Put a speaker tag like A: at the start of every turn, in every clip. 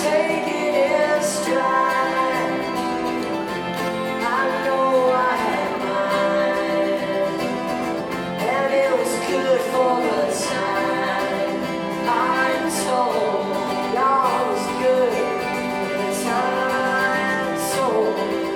A: take it in stride. I know I had mine, and it was good for the time. I'm told y'all was good for the time. So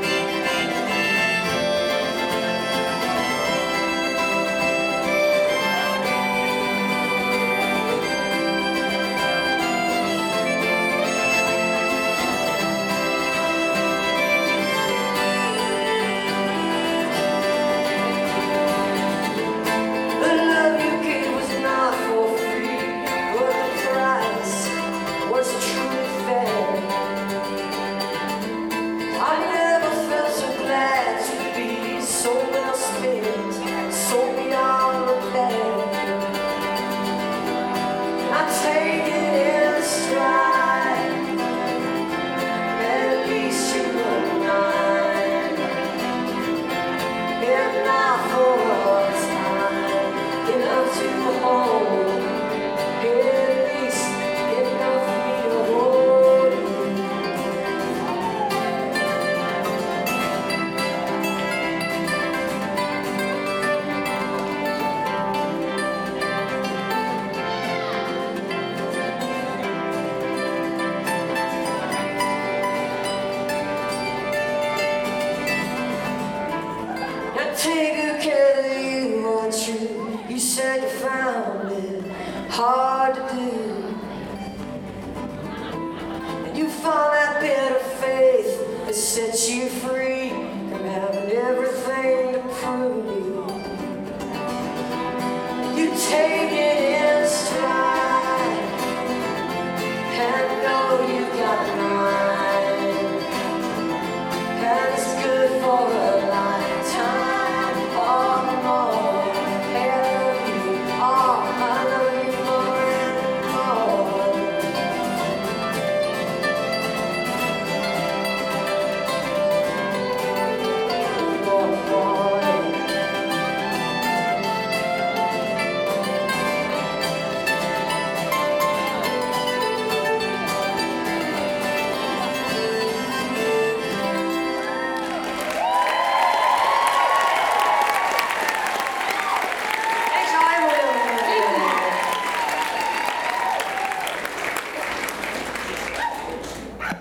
A: take good care that you are true. You said you found it hard to do, and you found that bit of faith that set you free.